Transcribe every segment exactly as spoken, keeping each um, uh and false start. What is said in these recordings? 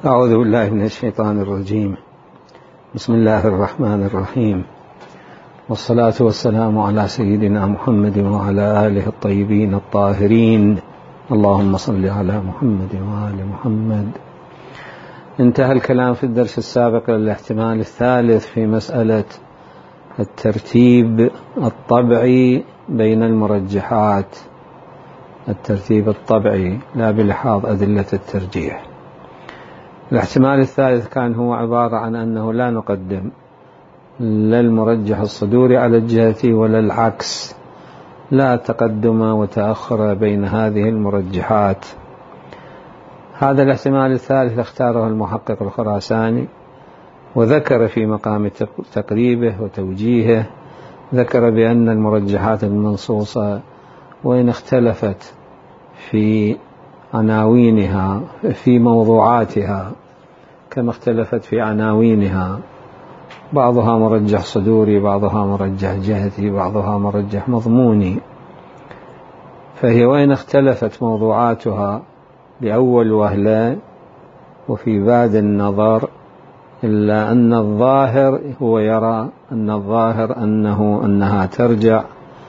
أعوذ بالله من الشيطان الرجيم. بسم الله الرحمن الرحيم، والصلاة والسلام على سيدنا محمد وعلى آله الطيبين الطاهرين. اللهم صل على محمد وآل محمد. انتهى الكلام في الدرس السابق للاحتمال الثالث في مسألة الترتيب الطبعي بين المرجحات، الترتيب الطبعي لا بلحاظ أدلة الترجيح. الاحتمال الثالث كان هو عبارة عن أنه لا نقدم لا المرجح الصدوري على الجهة ولا العكس، لا تقدم وتأخر بين هذه المرجحات. هذا الاحتمال الثالث اختاره المحقق الخراساني، وذكر في مقام تقريبه وتوجيهه، ذكر بأن المرجحات المنصوصة وإن اختلفت في عناوينها في موضوعاتها كما اختلفت في عناوينها، بعضها مرجح صدوري، بعضها مرجح جهتي، بعضها مرجح مضموني، فهي وإن اختلفت موضوعاتها بأول وهلة وفي بعد النظر، إلا أن الظاهر هو يرى أن الظاهر أنه أنها ترجع،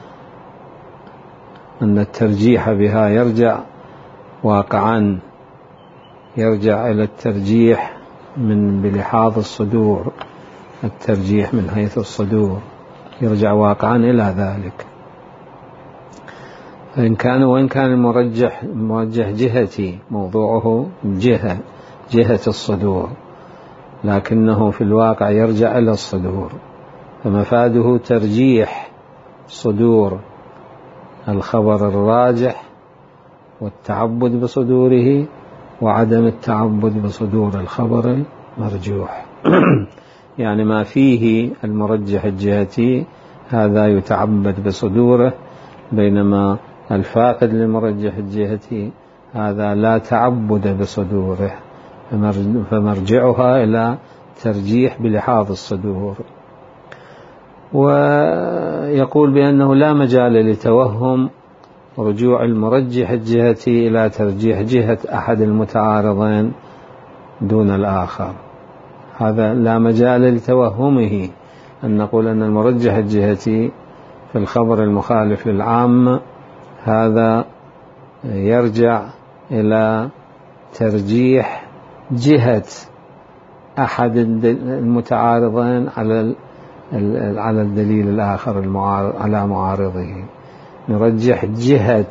أن الترجيح بها يرجع واقعا يرجع إلى الترجيح من بلحاظ الصدور، الترجيح من حيث الصدور يرجع واقعا إلى ذلك. فإن كان وإن كان المرجح مرجح جهتي موضوعه جهة جهة الصدور، لكنه في الواقع يرجع إلى الصدور، فمفاده ترجيح صدور الخبر الراجح والتعبد بصدوره، وعدم التعبد بصدور الخبر المرجوح. يعني ما فيه المرجح الجهتي هذا يتعبد بصدوره، بينما الفاقد للمرجح الجهتي هذا لا تعبد بصدوره، فمرجعها إلى ترجيح بلحاظ الصدور. ويقول بأنه لا مجال لتوهم رجوع المرجح الجهتي إلى ترجيح جهة أحد المتعارضين دون الآخر، هذا لا مجال لتوهمه، أن نقول أن المرجح الجهتي في الخبر المخالف للعام هذا يرجع إلى ترجيح جهة أحد المتعارضين على على الدليل الآخر المعارض على معارضه، نرجح جهة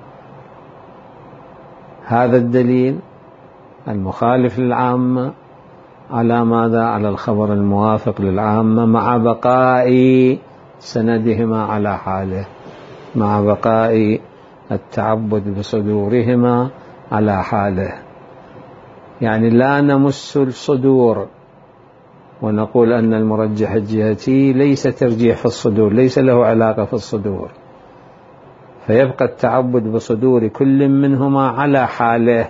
هذا الدليل المخالف للعامة على ماذا؟ على الخبر الموافق للعامة، مع بقاء سندهما على حاله، مع بقاء التعبد بصدورهما على حاله. يعني لا نمس الصدور ونقول أن المرجح الجهتي ليس ترجيح في الصدور، ليس له علاقة في الصدور، فيبقى التعبد بصدور كل منهما على حاله،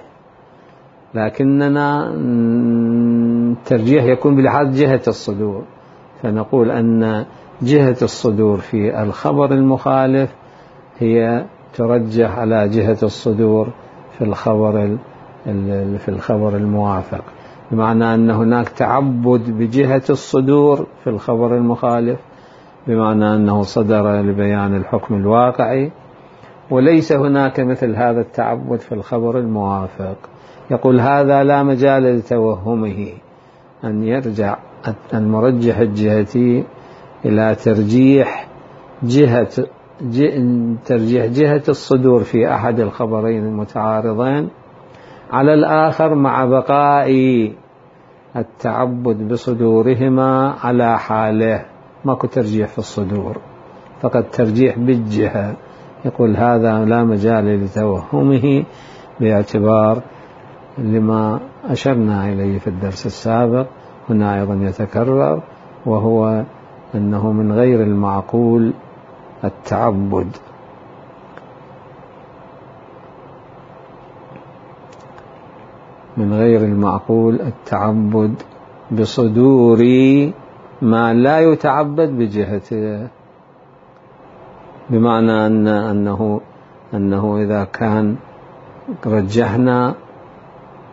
لكننا الترجيح يكون بلحاظ جهة الصدور، فنقول أن جهة الصدور في الخبر المخالف هي ترجح على جهة الصدور في الخبر في الخبر الموافق، بمعنى أن هناك تعبد بجهة الصدور في الخبر المخالف، بمعنى أنه صدر لبيان الحكم الواقعي، وليس هناك مثل هذا التعبد في الخبر الموافق. يقول هذا لا مجال لتوهمه، أن يرجع المرجح الجهتي إلى ترجيح جهة ترجيح جهة الصدور في أحد الخبرين المتعارضين على الآخر، مع بقاء التعبد بصدورهما على حاله، ماكو ترجيح في الصدور، فقط ترجيح بالجهة. يقول هذا لا مجال لتوهمه، باعتبار لما أشرنا إليه في الدرس السابق هنا أيضا يتكرر، وهو أنه من غير المعقول التعبد من غير المعقول التعبد بصدور ما لا يتعبد بجهته، بمعنى أن أنه أنه إذا كان رجحنا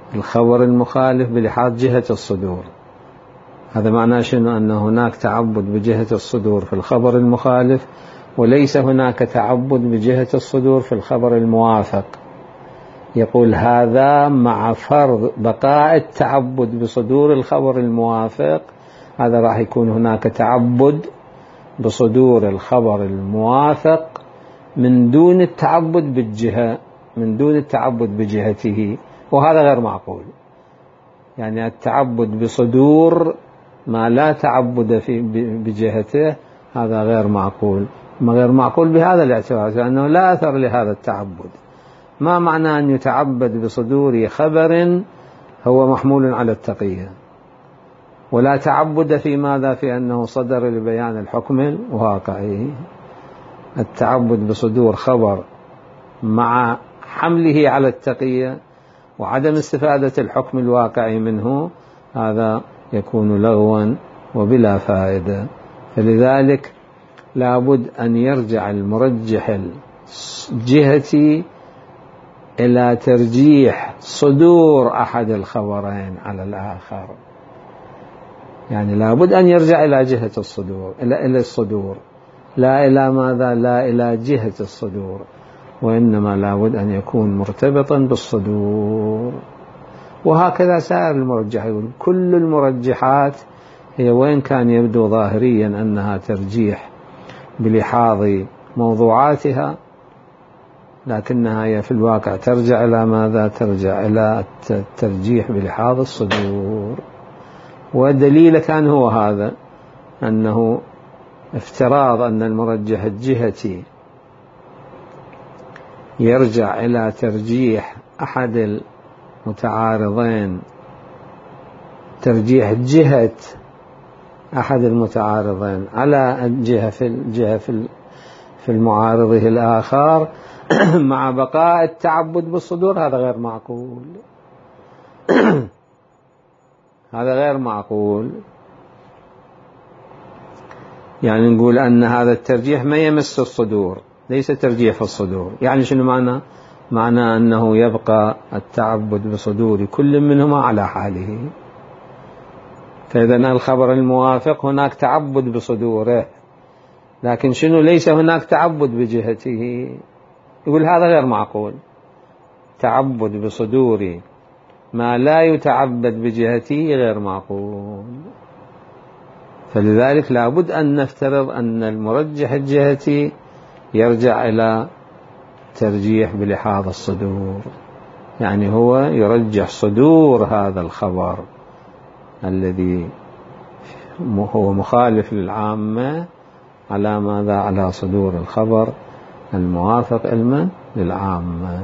الخبر المخالف بلحاظ جهة الصدور. هذا معناه شنو؟ أن هناك تعبد بجهة الصدور في الخبر المخالف، وليس هناك تعبد بجهة الصدور في الخبر الموافق. يقول هذا مع فرض بقاء التعبد بصدور الخبر الموافق، هذا راح يكون هناك تعبد بصدور الخبر الموافق من دون التعبد بالجهة، من دون التعبد بجهته، وهذا غير معقول. يعني التعبد بصدور ما لا تعبد في بجهته هذا غير معقول. ما غير معقول بهذا الاعتبار، لأنه لا أثر لهذا التعبد. ما معنى أن يتعبد بصدور خبر هو محمول على التقية، ولا تعبد في ماذا؟ في أنه صدر لبيان الحكم الواقعي. التعبد بصدور خبر مع حمله على التقية وعدم استفادة الحكم الواقعي منه، هذا يكون لغوا وبلا فائدة. فلذلك لابد أن يرجع المرجح الجهتي إلى ترجيح صدور أحد الخبرين على الآخر. يعني لابد أن يرجع إلى جهة الصدور، إلى إلى الصدور، لا إلى ماذا؟ لا إلى جهة الصدور، وإنما لابد أن يكون مرتبطا بالصدور. وهكذا سائر المرجحات. كل المرجحات هي وإن كان يبدو ظاهريا أنها ترجيح بلحاظ موضوعاتها، لكنها هي في الواقع ترجع إلى ماذا؟ ترجع إلى الترجيح بلحاظ الصدور. والدليل كان هو هذا، أنه افتراض أن المرجح الجهتي يرجع إلى ترجيح أحد المتعارضين، ترجيح جهة أحد المتعارضين على الجهة في الجهة في في المعارضه الآخر مع بقاء التعبد بالصدور، هذا غير معقول. هذا غير معقول. يعني نقول أن هذا الترجيح ما يمس الصدور، ليس ترجيح في الصدور. يعني شنو معنى؟ معنى أنه يبقى التعبد بصدور كل منهما على حاله. فإذا الخبر الموافق هناك تعبد بصدوره، لكن شنو؟ ليس هناك تعبد بجهته. يقول هذا غير معقول. تعبد بصدور ما لا يتعبد بجهته غير معقول. فلذلك لابد أن نفترض أن المرجح الجهتي يرجع إلى ترجيح بلحاظ الصدور، يعني هو يرجح صدور هذا الخبر الذي هو مخالف للعامة على ماذا؟ على صدور الخبر الموافق علما للعامة.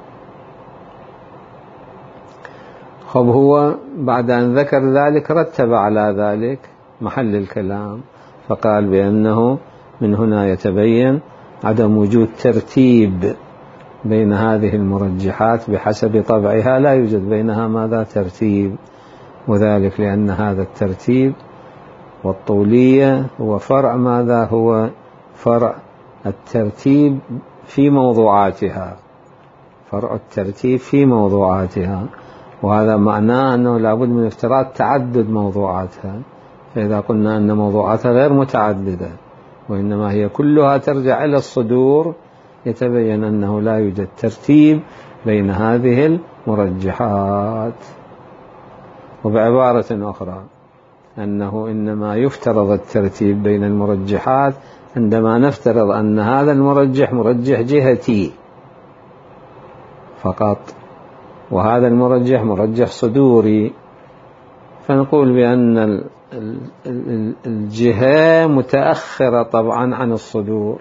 خب هو بعد أن ذكر ذلك رتب على ذلك محل الكلام، فقال بأنه من هنا يتبين عدم وجود ترتيب بين هذه المرجحات بحسب طبعها، لا يوجد بينها ماذا؟ ترتيب. وذلك لأن هذا الترتيب والطولية هو فرع ماذا؟ هو فرع الترتيب في موضوعاتها، فرع الترتيب في موضوعاتها. وهذا معناه أنه لابد من افتراض تعدد موضوعاتها. فإذا قلنا أن موضوعاتها غير متعددة وإنما هي كلها ترجع إلى الصدور، يتبين أنه لا يوجد ترتيب بين هذه المرجحات. وبعبارة أخرى أنه إنما يفترض الترتيب بين المرجحات عندما نفترض أن هذا المرجح مرجح جهتي فقط، وهذا المرجح مرجح صدوري، فنقول بأن الجهة متأخرة طبعا عن الصدور.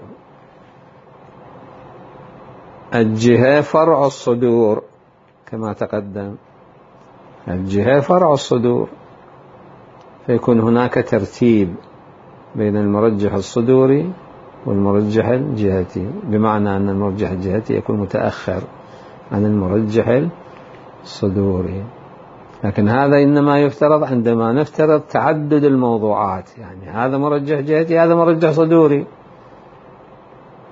الجهة فرع الصدور كما تقدم، الجهة فرع الصدور، فيكون هناك ترتيب بين المرجح الصدوري والمرجح الجهتي، بمعنى أن المرجح الجهتي يكون متأخر عن المرجح الصدوري. لكن هذا إنما يفترض عندما نفترض تعدد الموضوعات، يعني هذا مرجح جهتي هذا مرجح صدوري.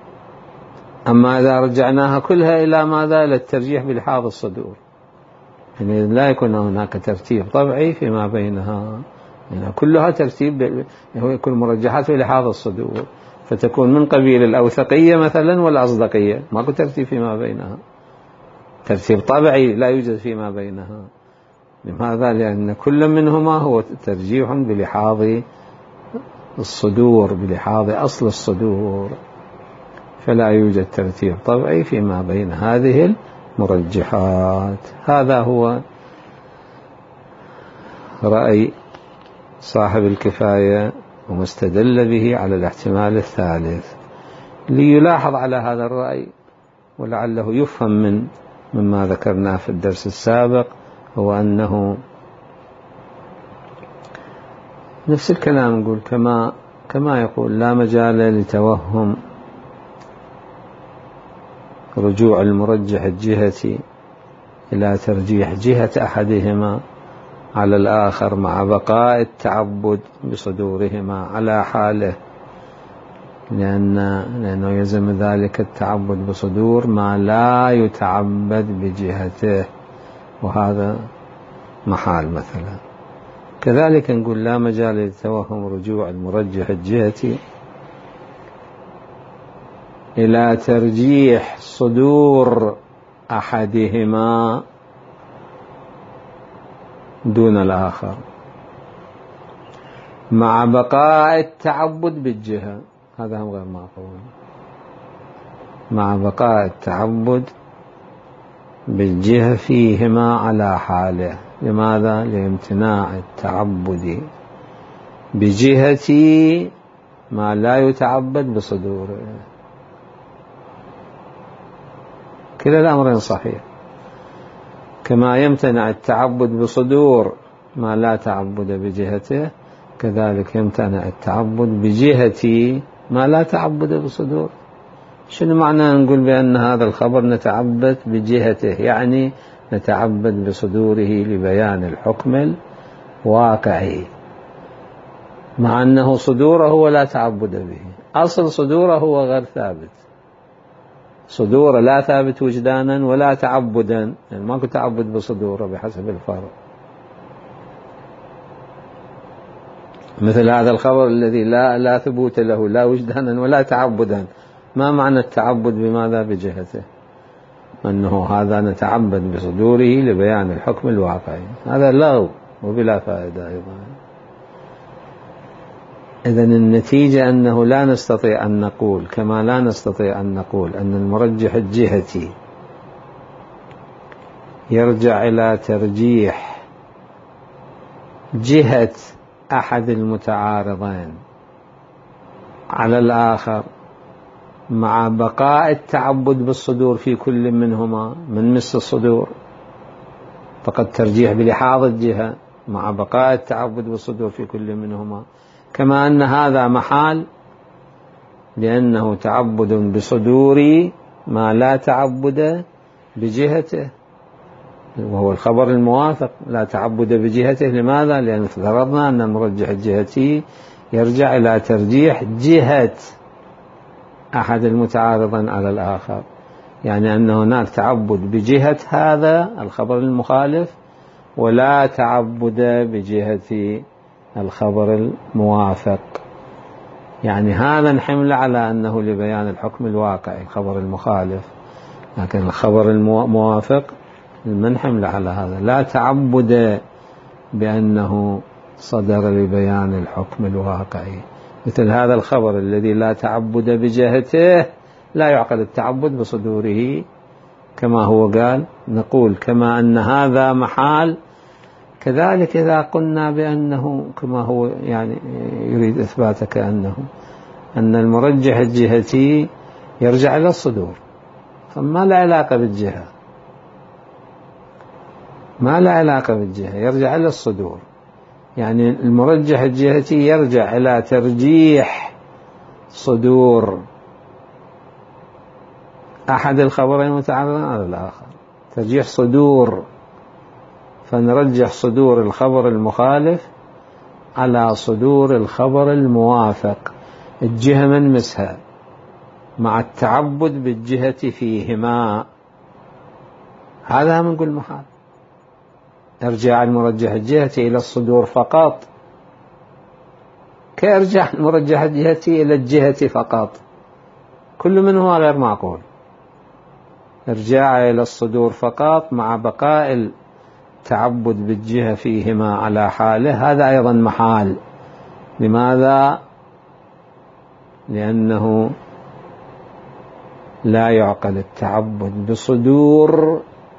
أما إذا رجعناها كلها إلى ماذا؟ إلى الترجيح بلحاظ الصدور، يعني لا يكون هناك ترتيب طبعي فيما بينها، يعني كلها ترتيب يكون مرجحات بلحاظ الصدور، فتكون من قبيل الأوثقية مثلا والأصدقية، ماكو ترتيب فيما بينها، ترتيب طبعي لا يوجد فيما بينها. لماذا؟ لأن كل منهما هو ترجيح بلحاظ الصدور، بلحاظ أصل الصدور، فلا يوجد ترتيب طبعي فيما بين هذه المرجحات. هذا هو رأي صاحب الكفاية وما استدل به على الاحتمال الثالث. ليلاحظ على هذا الرأي ولعله يفهم من مما ذكرناه في الدرس السابق، هو أنه نفس الكلام نقول كما كما يقول لا مجال لتوهم رجوع المرجح الجهة إلى ترجيح جهة أحدهما على الآخر مع بقاء التعبد بصدورهما على حاله، لأن لأنه يلزم ذلك التعبد بصدور ما لا يتعبد بجهته، وهذا محال مثلا. كذلك نقول لا مجال للتوهم رجوع المرجح الجهة إلى ترجيح صدور أحدهما دون الآخر مع بقاء التعبد بالجهة، هذا هم غير معقول، مع بقاء التعبد بالجهة فيهما على حاله. لماذا؟ لامتناع التعبد بجهة ما لا يتعبد بصدوره. كلا الأمرين صحيح، كما يمتنع التعبد بصدور ما لا تعبد بجهته، كذلك يمتنع التعبد بجهة ما لا تعبد بصدور. شنو معنى نقول بأن هذا الخبر نتعبد بجهته؟ يعني نتعبد بصدوره لبيان الحكم الواقعي، مع أنه صدوره ولا تعبد به، أصل صدوره هو غير ثابت، صدوره لا ثابت وجدانا ولا تعبدا، يعني ماكو تعبد بصدوره بحسب الفرق. مثل هذا الخبر الذي لا لا ثبوت له لا وجدانا ولا تعبدا، ما معنى التعبد بماذا؟ بجهته، أنه هذا نتعبد بصدوره لبيان الحكم الواقعي، هذا لغو وبلا فائدة أيضا. إذن النتيجة أنه لا نستطيع أن نقول كما لا نستطيع أن نقول أن المرجح الجهتي يرجع إلى ترجيح جهة أحد المتعارضين على الآخر مع بقاء التعبد بالصدور في كل منهما من مس الصدور، فقد ترجيح بلحاظ الجهة مع بقاء التعبد بالصدور في كل منهما، كما أن هذا محال لأنه تعبد بصدور ما لا تعبد بجهته، وهو الخبر الموافق لا تعبد بجهته. لماذا؟ لأن افترضنا أن المرجح الجهتي يرجع إلى ترجيح جهة أحد المتعارضين على الآخر، يعني أن هناك تعبد بجهة هذا الخبر المخالف ولا تعبد بجهة الخبر الموافق، يعني هذا نحمل على أنه لبيان الحكم الواقعي الخبر المخالف، لكن الخبر الموافق من حمل على هذا لا تعبد بأنه صدر لبيان الحكم الواقعي. مثل هذا الخبر الذي لا تعبد بجهته لا يعقل التعبد بصدوره، كما هو قال نقول كما أن هذا محال، كذلك إذا قلنا بأنه كما هو يعني يريد إثبات كأنه أن المرجح الجهتي يرجع إلى الصدور، فما لا علاقة بالجهة، ما لا علاقة بالجهة، يرجع إلى الصدور، يعني المرجح الجهتي يرجع إلى ترجيح صدور أحد الخبرين متعارضين على الآخر، ترجيح صدور، فنرجح صدور الخبر المخالف على صدور الخبر الموافق، الجهة من مسها مع التعبد بالجهة فيهما، هذا من نقول محال. إرجاع المرجح الجهتي إلى الصدور فقط كإرجاع المرجح الجهتي إلى الجهة فقط، كل منهما غير معقول. إرجاع إلى الصدور فقط مع بقاء التعبد بالجهة فيهما على حاله، هذا أيضا محال. لماذا؟ لأنه لا يعقل التعبد بصدور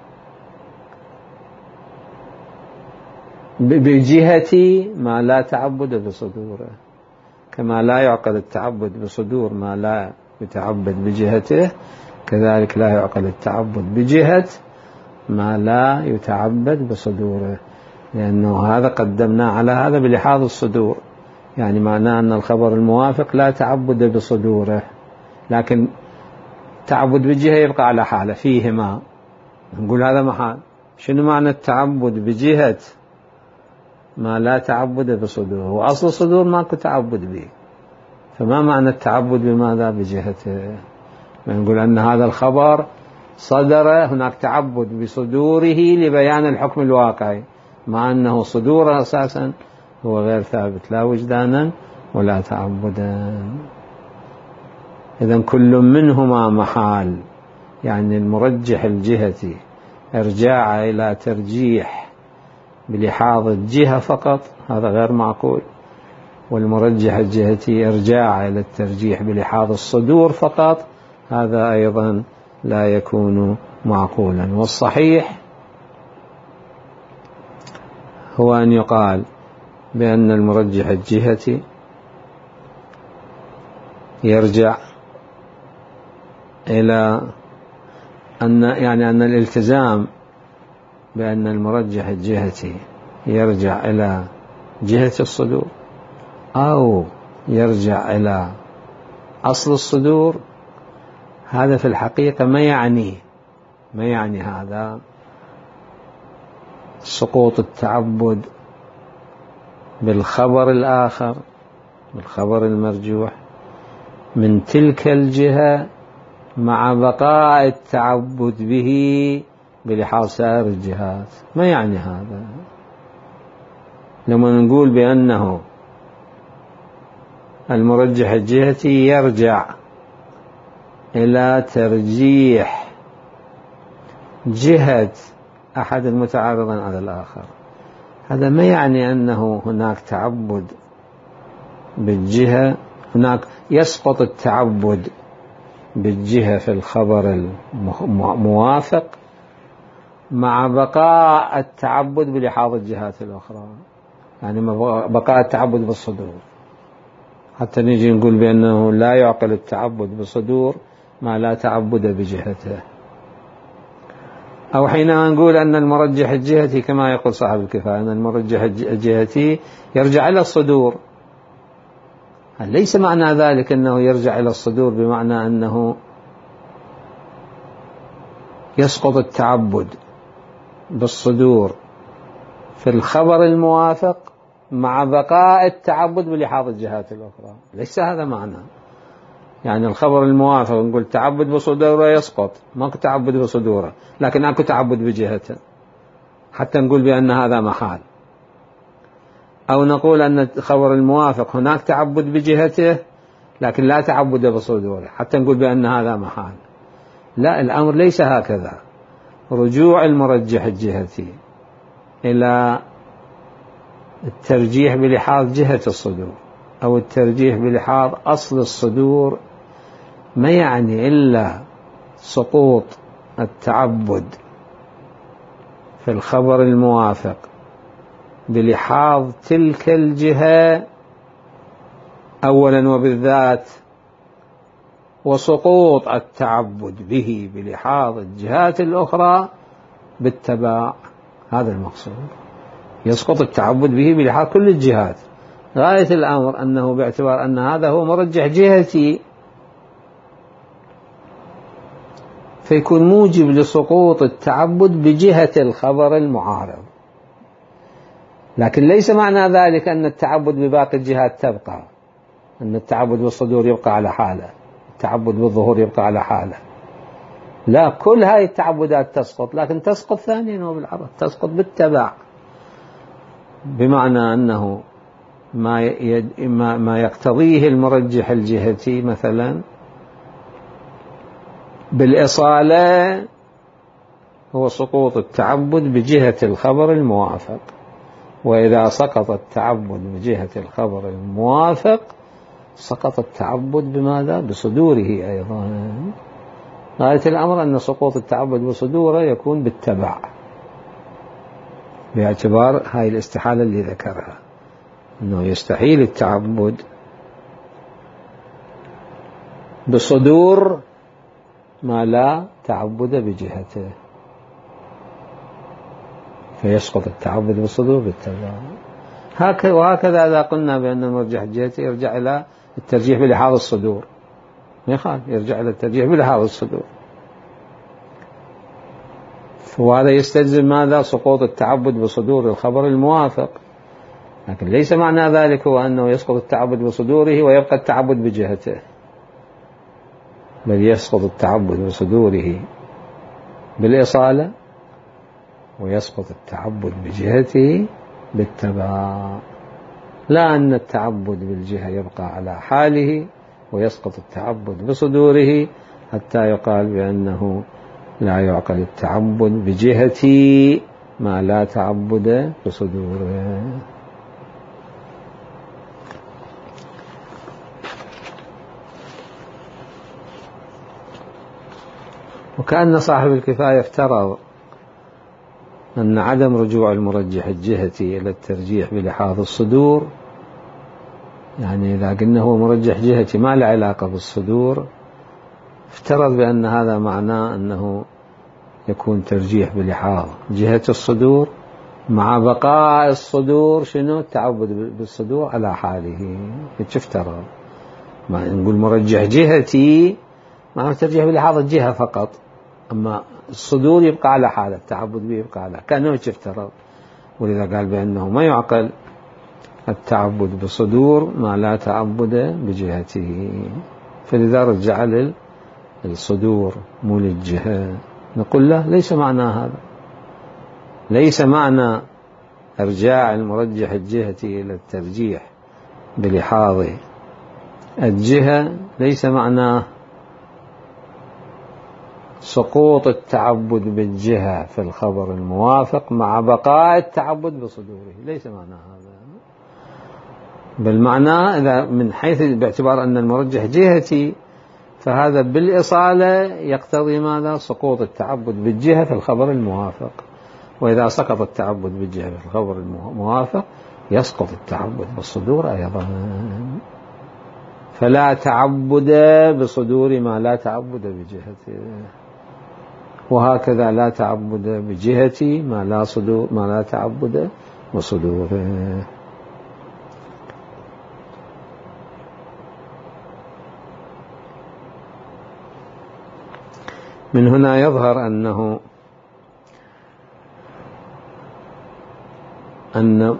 بجهة ما لا تعبد بصدوره، كما لا يعقل التعبد بصدور ما لا يتعبد بجهته، كذلك لا يعقل التعبد بجهة ما لا يتعبد بصدوره، لأنه هذا قدمنا على هذا بلحاظ الصدور، يعني معناه أن الخبر الموافق لا تعبد بصدوره، لكن تعبد بجهة يبقى على حاله فيهما، نقول هذا محال. شنو معنى التعبد بجهة ما لا تعبد بصدوره؟ وأصل الصدور ماكو تعبد به، فما معنى التعبد بماذا؟ بجهته. نقول أن هذا الخبر صدر هناك تعبد بصدوره لبيان الحكم الواقعي، مع أنه صدوره أساسا هو غير ثابت لا وجدانا ولا تعبدا. إذن كل منهما محال، يعني المرجح الجهتي ارجاع إلى ترجيح بلحاظ الجهة فقط، هذا غير معقول، والمرجح الجهتي ارجاع إلى الترجيح بلحاظ الصدور فقط، هذا أيضا لا يكون معقولا. والصحيح هو أن يقال بأن المرجح الجهتي يرجع إلى أن يعني أن الالتزام بأن المرجح الجهتي يرجع إلى جهة الصدور أو يرجع إلى أصل الصدور، هذا في الحقيقة ما يعني ما يعني هذا سقوط التعبد بالخبر الآخر، بالخبر المرجوح من تلك الجهة مع بقاء التعبد به بلحاظ سائر الجهات. ما يعني هذا. لما نقول بأنه المرجح الجهتي يرجع إلى ترجيح جهة أحد المتعارضين على الآخر، هذا ما يعني أنه هناك تعبد بالجهة، هناك يسقط التعبد بالجهة في الخبر الموافق مع بقاء التعبد بلحاظ الجهات الأخرى، يعني بقاء التعبد بالصدور، حتى نيجي نقول بأنه لا يعقل التعبد بصدور ما لا تعبد بجهته. أو حينما نقول أن المرجح الجهتي كما يقول صاحب الكفاية أن المرجح الجهتي يرجع إلى الصدور، ليس معنى ذلك أنه يرجع إلى الصدور بمعنى أنه يسقط التعبد بالصدور في الخبر الموافق مع بقاء التعبد بلحاظ الجهات الأخرى، ليس هذا معنى. يعني الخبر الموافق نقول تعبد بصدوره يسقط، ماكو تعبد بصدوره، لكن اكو تعبد بجهته، حتى نقول بأن هذا محال. أو نقول أن الخبر الموافق هناك تعبد بجهته لكن لا تعبد بصدوره، حتى نقول بأن هذا محال. لا، الأمر ليس هكذا. رجوع المرجح الجهتي إلى الترجيح بلحاظ جهة الصدور أو الترجيح بلحاظ أصل الصدور ما يعني إلا سقوط التعبد في الخبر الموافق بلحاظ تلك الجهة أولا وبالذات، وسقوط التعبد به بلحاظ الجهات الأخرى بالتبع. هذا المقصود، يسقط التعبد به بلحاظ كل الجهات. غاية الأمر أنه باعتبار أن هذا هو مرجح جهتي فيكون موجب لسقوط التعبد بجهة الخبر المعارض، لكن ليس معنى ذلك أن التعبد بباقي الجهات تبقى، أن التعبد بالصدور يبقى على حاله، التعبد بالظهور يبقى على حاله. لا، كل هاي التعبدات تسقط، لكن تسقط ثانيا وبالعرض، تسقط بالتبع. بمعنى أنه ما يد ما يقتضيه المرجح الجهتي مثلا بالإصالة هو سقوط التعبد بجهة الخبر الموافق، وإذا سقط التعبد بجهة الخبر الموافق سقط التعبد بماذا؟ بصدوره أيضا. غاية الأمر أن سقوط التعبد بصدوره يكون بالتبع، باعتبار هاي الاستحالة اللي ذكرها، أنه يستحيل التعبد بصدور ما لا تعبد بجهته، فيسقط التعبد بالصدور بالتبع. وهكذا إذا قلنا بأن المرجح الجهتي يرجع إلى الترجيح بلحاظ الصدور، ما يخالف يرجع إلى الترجيح بلحاظ الصدور، وهذا يستلزم ماذا؟ سقوط التعبد بصدور الخبر الموافق. لكن ليس معنى ذلك هو أنه يسقط التعبد بصدوره ويبقى التعبد بجهته، بل يسقط التعبد بصدوره بالإصالة ويسقط التعبد بجهته بالتبع، لا أن التعبد بالجهة يبقى على حاله ويسقط التعبد بصدوره حتى يقال بأنه لا يعقل التعبد بجهة ما لا تعبد بصدوره. وكأن صاحب الكفاية افترض أن عدم رجوع المرجح الجهتي إلى الترجيح بلحاظ الصدور، يعني إذا قلنا هو مرجح جهتي ما له علاقة بالصدور، افترض بأن هذا معناه أنه يكون ترجيح بلحاظ جهة الصدور مع بقاء الصدور شنو؟ التعبد بالصدور على حاله. افترض ما نقول مرجح جهتي معناه ترجيح بلحاظ الجهة فقط، أما الصدور يبقى على حاله، التعبد به يبقى على كأنه افترض. ولذا قال بأنه ما يعقل التعبد بصدور ما لا تعبد بجهته، فلذا رجع للصدور مو للجهة. نقول له ليس معنى هذا، ليس معنى إرجاع المرجح الجهتي إلى الترجيح بلحاظ الجهة ليس معناه سقوط التعبد بالجهة في الخبر الموافق مع بقاء التعبد بصدوره، ليس معنى هذا. بل معناه إذا من حيث باعتبار أن المرجح جهتي فهذا بالإصالة يقتضي ماذا؟ سقوط التعبد بالجهة في الخبر الموافق، وإذا سقط التعبد بالجهة في الخبر الموافق يسقط التعبد بالصدور أيضا. فلا تعبد بصدور ما لا تعبد بجهته، وهكذا لا تعبد بجهة ما لا صدور ما لا تعبد بصدوره. من هنا يظهر أنه أن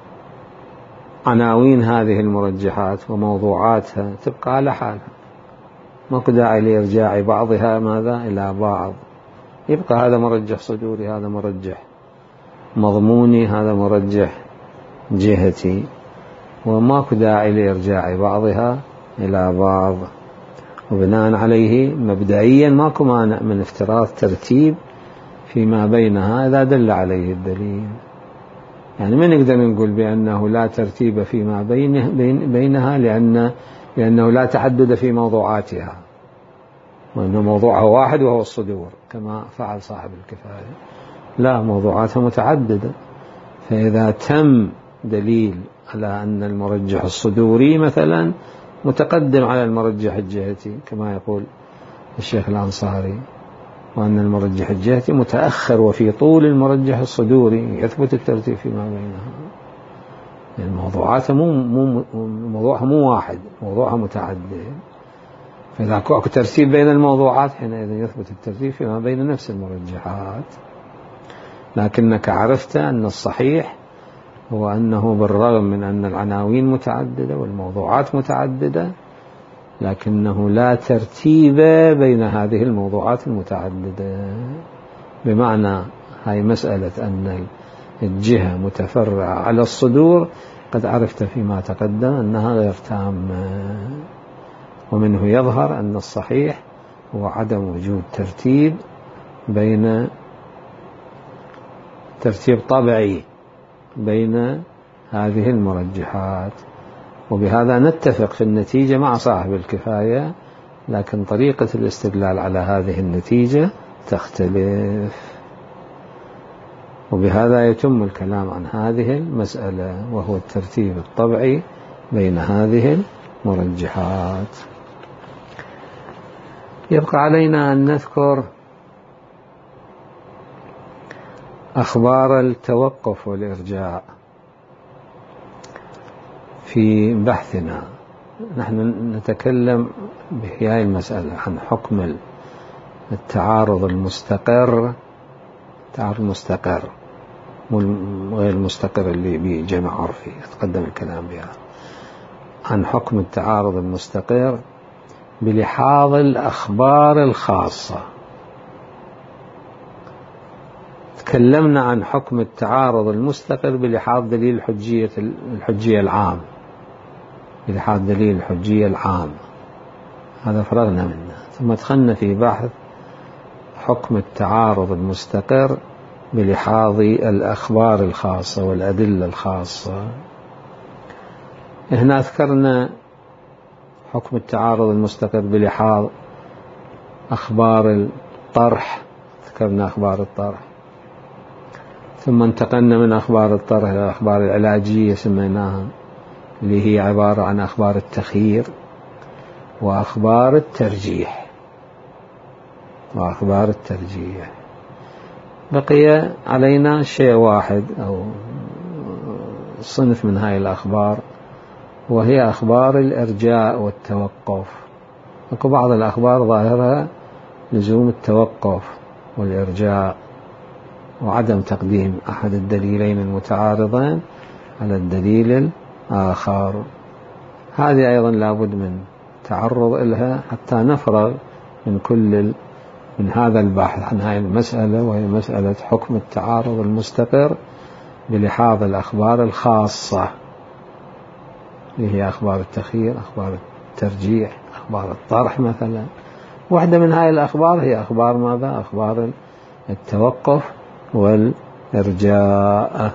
عناوين هذه المرجحات وموضوعاتها تبقى على حالها، ما داعي لإرجاع بعضها ماذا إلى بعض، يبقى هذا مرجح صدوري، هذا مرجح مضموني، هذا مرجح جهتي، وما داعي لإرجاع بعضها إلى بعض. وبناء عليه مبدئيا ماكو مانع من افتراض ترتيب فيما بينها إذا دل عليه الدليل. يعني ما نقدر نقول بأنه لا ترتيب فيما بينه بين بينها لأن لأنه لا تعدد في موضوعاتها، وأنه موضوعها واحد وهو الصدور كما فعل صاحب الكفاية. لا، موضوعاتها متعددة، فإذا تم دليل على أن المرجح الصدوري مثلا متقدم على المرجح الجهتي كما يقول الشيخ الأنصاري، وأن المرجح الجهتي متأخر وفي طول المرجح الصدوري، يثبت الترتيب فيما بينها. يعني موضوعاتها مو مو موضوعها مو واحد، موضوعها متعدد، فإذا أكو ترتيب بين الموضوعات حينئذ يثبت الترتيب فيما بين نفس المرجحات. لكنك عرفت أن الصحيح هو أنه بالرغم من أن العناوين متعددة والموضوعات متعددة لكنه لا ترتيب بين هذه الموضوعات المتعددة. بمعنى هاي مسألة أن الجهة متفرعة على الصدور قد عرفت فيما تقدم أنها غير تامة، ومنه يظهر أن الصحيح هو عدم وجود ترتيب بين ترتيب طبيعي بين هذه المرجحات. وبهذا نتفق في النتيجة مع صاحب الكفاية، لكن طريقة الاستدلال على هذه النتيجة تختلف. وبهذا يتم الكلام عن هذه المسألة، وهو الترتيب الطبيعي بين هذه المرجحات. يبقى علينا أن نذكر أخبار التوقف والإرجاع في بحثنا. نحن نتكلم بهذه المسألة عن حكم التعارض المستقر، التعارض المستقر غير المستقر اللي بجمع عرفي يتقدم الكلام بها، عن حكم التعارض المستقر بلحاظ الأخبار الخاصة. تكلمنا عن حكم التعارض المستقر بلحاظ دليل الحجية الحجية العام، بلحاظ دليل الحجية العام، هذا فرغنا منه. ثم دخلنا في بحث حكم التعارض المستقر بلحاظ الأخبار الخاصة والأدلة الخاصة. هنا ذكرنا حكم التعارض المستقر بلحاظ أخبار الطرح، ذكرنا أخبار الطرح، ثم انتقلنا من أخبار الطرح إلى الأخبار العلاجية سميناها، اللي هي عبارة عن أخبار التخيير وأخبار الترجيح وأخبار الترجيح. بقي علينا شيء واحد أو صنف من هاي الأخبار، وهي أخبار الإرجاء والتوقف. وكو بعض الأخبار ظاهرها لزوم التوقف والإرجاء وعدم تقديم أحد الدليلين المتعارضين على الدليل الآخر. هذه أيضا لابد من تعرض لها حتى نفرغ من كل من هذا البحث عن هذه المسألة، وهي مسألة حكم التعارض المستقر بلحاظ الأخبار الخاصة، اللي هي أخبار التخيير، أخبار الترجيح، أخبار الطرح مثلا. واحدة من هذه الأخبار هي أخبار ماذا؟ أخبار التوقف والإرجاء.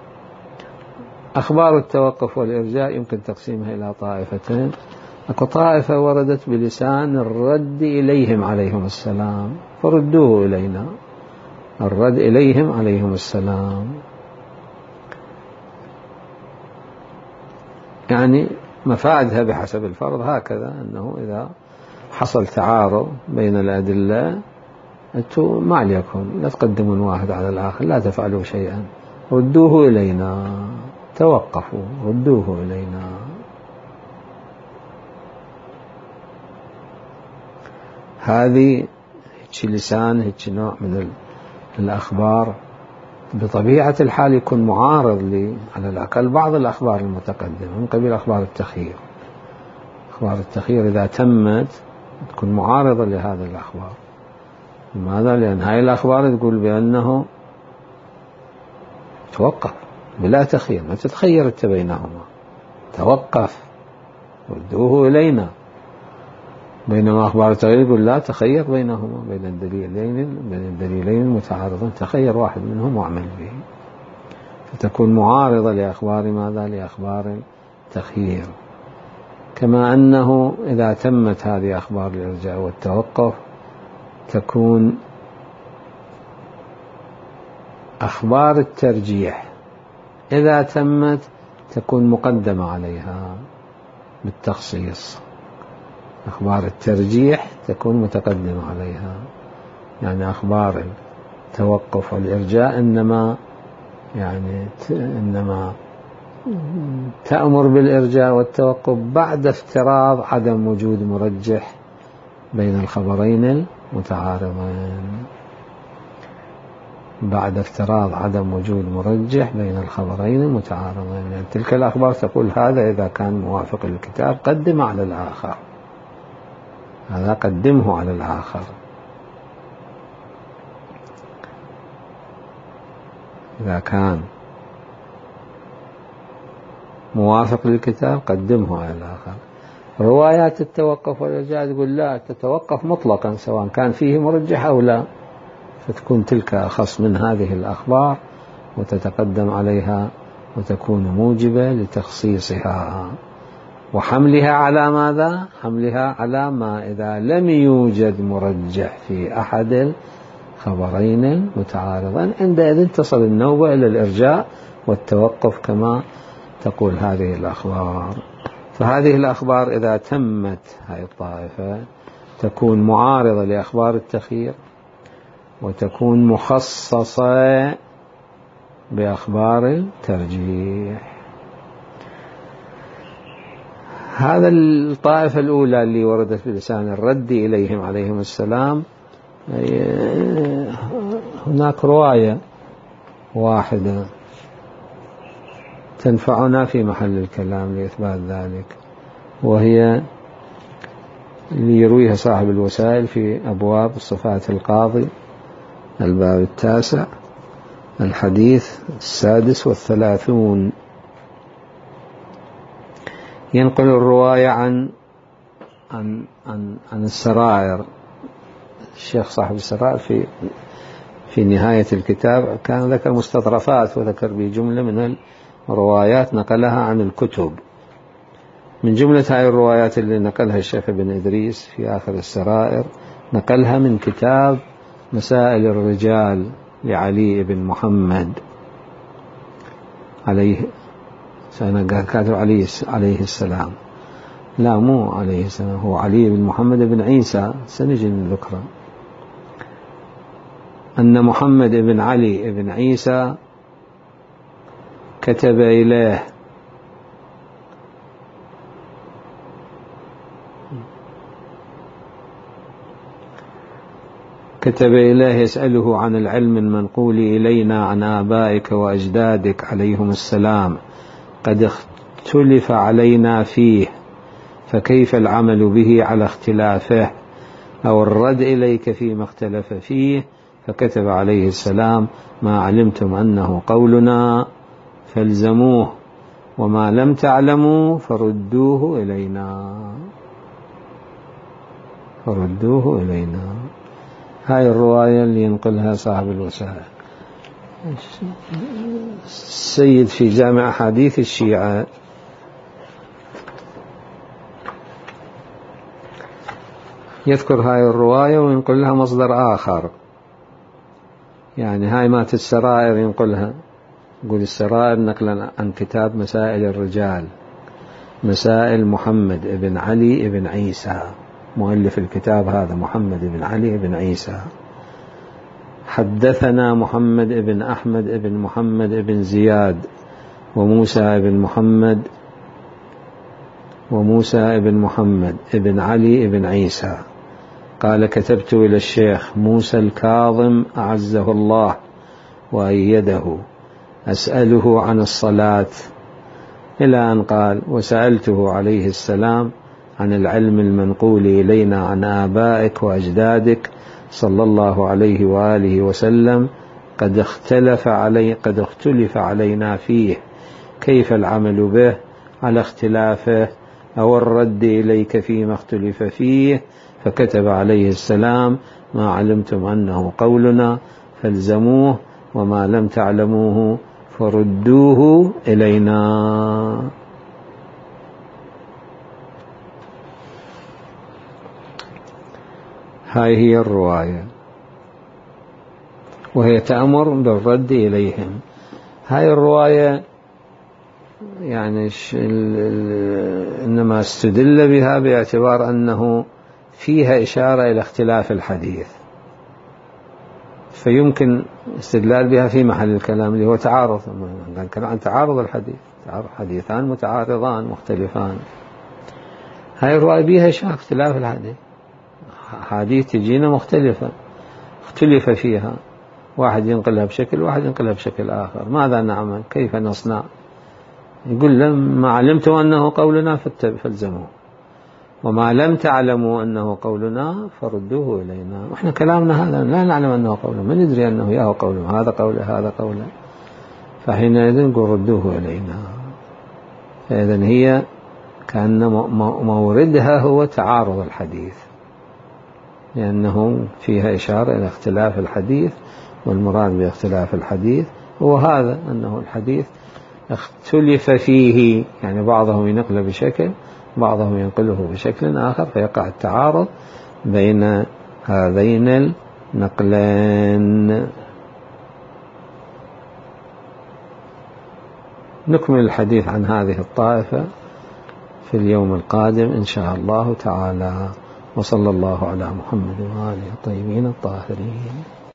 أخبار التوقف والإرجاء يمكن تقسيمها إلى طائفتين. أكو طائفة وردت بلسان الرد إليهم عليهم السلام، فردوه إلينا، الرد إليهم عليهم السلام، يعني مفادها بحسب الفرض هكذا، أنه إذا حصل تعارض بين الأدلة أنتم ما عليكم، لا تقدمون واحد على الآخر، لا تفعلوا شيئا، ردوه إلينا، توقفوا، ردوه إلينا. هذه هيك لسان، هيك نوع من الأخبار بطبيعة الحال يكون معارض لي على الأقل بعض الأخبار المتقدمة من قبيل أخبار التخيير. أخبار التخيير إذا تمت تكون معارضة لهذه الأخبار. لماذا؟ لأن هاي الأخبار تقول بأنه توقف بلا تخيير، ما تتخير انت بينهما، توقف، ردوه إلينا. بينما أخبار التغيير يقول لا تخير بينهما، بين الدليلين بين الدليلين المتعارضين، تخير واحد منهم واعمل به، فتكون معارضة لأخبار ماذا؟ لأخبار التخيير. كما أنه إذا تمت هذه أخبار الإرجاء والتوقف تكون أخبار الترجيح إذا تمت تكون مقدمة عليها بالتخصيص، أخبار الترجيح تكون متقدمة عليها. يعني أخبار التوقف والإرجاء إنما يعني إنما تأمر بالإرجاء والتوقف بعد افتراض عدم وجود مرجح بين الخبرين المتعارضين، بعد افتراض عدم وجود مرجح بين الخبرين المتعارضين. يعني تلك الأخبار تقول هذا إذا كان موافق للكتاب قدم على الآخر، هذا قدمه على الآخر. إذا كان موافق للكتاب قدمه على الآخر. روايات التوقف والإرجاء تقول لا، تتوقف مطلقا سواء كان فيه مرجح أو لا، فتكون تلك أخص من هذه الأخبار وتتقدم عليها وتكون موجبة لتخصيصها وحملها على ماذا؟ حملها على ما إذا لم يوجد مرجح في أحد الخبرين المتعارضين، عندئذ تصل النوبة إلى الإرجاء والتوقف كما تقول هذه الأخبار. فهذه الأخبار إذا تمت هذه الطائفة تكون معارضة لأخبار التخيير وتكون مخصصة بأخبار الترجيح. هذا الطائفة الأولى اللي وردت بلسان الرد إليهم عليهم السلام. هناك رواية واحدة تنفعنا في محل الكلام لإثبات ذلك، وهي اللي يرويها صاحب الوسائل في أبواب صفات القاضي الباب التاسع الحديث السادس والثلاثون. ينقل الرواية عن عن عن, عن السرائر. الشيخ صاحب السرائر في في نهاية الكتاب كان ذكر مستطرفات وذكر بجملة من الروايات نقلها عن الكتب. من جملة هذه الروايات اللي نقلها الشيخ ابن إدريس في آخر السرائر نقلها من كتاب مسائل الرجال لعلي بن محمد عليه سنة كاتب عليه عليه السلام، لا مو عليه السلام، هو علي بن محمد بن عيسى، سنجي نذكره. أن محمد بن علي بن عيسى كتب إليه كتب إليه يسأله عن العلم المنقول إلينا عن آبائك وأجدادك عليهم السلام، قد اختلف علينا فيه، فكيف العمل به على اختلافه، أو الرد إليك فيما اختلف فيه. فكتب عليه السلام: ما علمتم أنه قولنا فالزموه، وما لم تعلموا فردوه إلينا فردوه إلينا. هاي الرواية اللي ينقلها صاحب الوسائل. السيد في جامع حديث الشيعة يذكر هاي الرواية وينقل لها مصدر آخر، يعني هاي مات السرائر ينقلها، يقول السرائر نقلا عن كتاب مسائل الرجال، مسائل محمد بن علي بن عيسى، مؤلف الكتاب هذا محمد بن علي بن عيسى. حدثنا محمد بن أحمد بن محمد بن زياد وموسى بن محمد وموسى بن محمد بن علي بن عيسى قال: كتبت إلى الشيخ موسى الكاظم أعزه الله وأيده أسأله عن الصلاة، إلى أن قال: وسألته عليه السلام عن العلم المنقول إلينا عن آبائك وأجدادك صلى الله عليه وآله وسلم، قد اختلف علي قد اختلف علينا فيه، كيف العمل به على اختلافه، أو الرد إليك فيما اختلف فيه. فكتب عليه السلام: ما علمتم أنه قولنا فالزموه، وما لم تعلموه فردوه إلينا. هاي هي الرواية، وهي تأمر بالرد إليهم. هاي الرواية يعني إنما استدل بها باعتبار أنه فيها إشارة إلى اختلاف الحديث، فيمكن استدلال بها في محل الكلام اللي هو تعارض، كان عن تعارض الحديث، حديثان متعارضان مختلفان. هاي الرواية بها إشارة اختلاف الحديث، حديث تجينا مختلفة اختلف فيها، واحد ينقلها بشكل واحد ينقلها بشكل آخر، ماذا نعمل؟ كيف نصنع؟ يقول لهم: ما علمتم أنه قولنا فالزموه، وما لم تعلموا أنه قولنا فردوه إلينا. وإحنا كلامنا هذا لا نعلم أنه قولنا، ما ندري أنه ياه قولنا، هذا قوله هذا قوله، فحينئذ نقول ردوه إلينا. فإذن هي كأن موردها هو تعارض الحديث، لأنه فيها إشارة إلى اختلاف الحديث، والمراد باختلاف الحديث هو هذا، أنه الحديث اختلف فيه، يعني بعضهم ينقله بشكل، بعضهم ينقله بشكل آخر، فيقع التعارض بين هذين النقلين. نكمل الحديث عن هذه الطائفة في اليوم القادم إن شاء الله تعالى، وصلى الله على محمد وآله الطيبين الطاهرين.